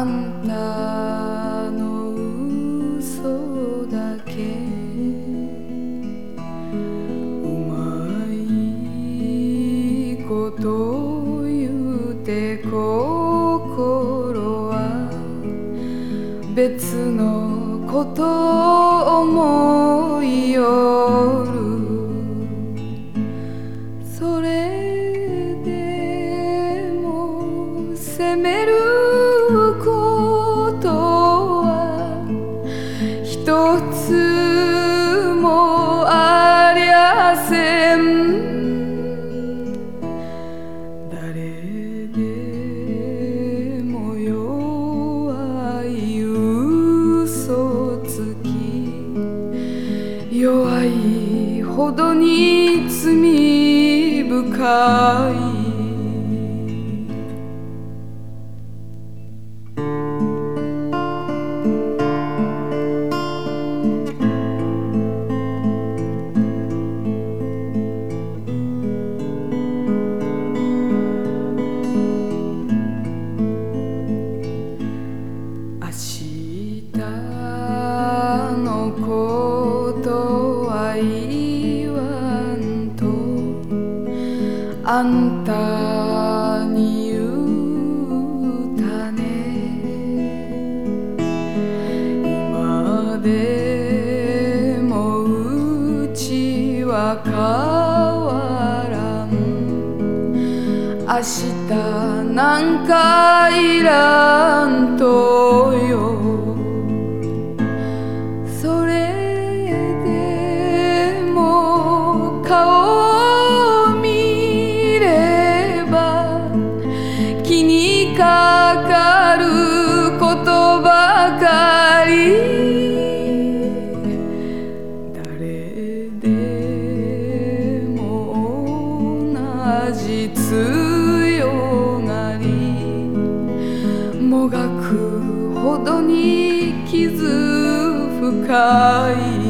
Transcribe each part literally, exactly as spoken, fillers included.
あんたの嘘だけうまいこと言うて心は別のこと思いよる。それでも責めることは一つもありゃせん。誰でも弱い嘘つき、弱いほどに罪深い。明日のことは言わんとあんたに言うたね。今でもうちは変わらん。明日なんかいらんとよ。それでも顔見れば気にかかることばかり。誰でも同じ強がり、もがくほどに傷深い。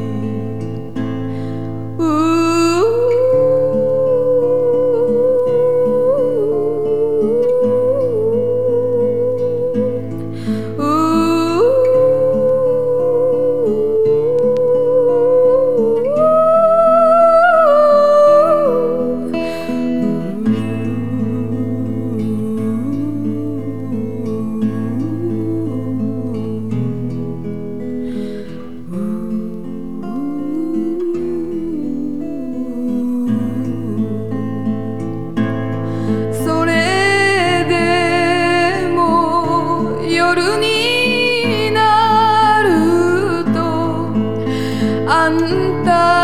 夜になるとあんた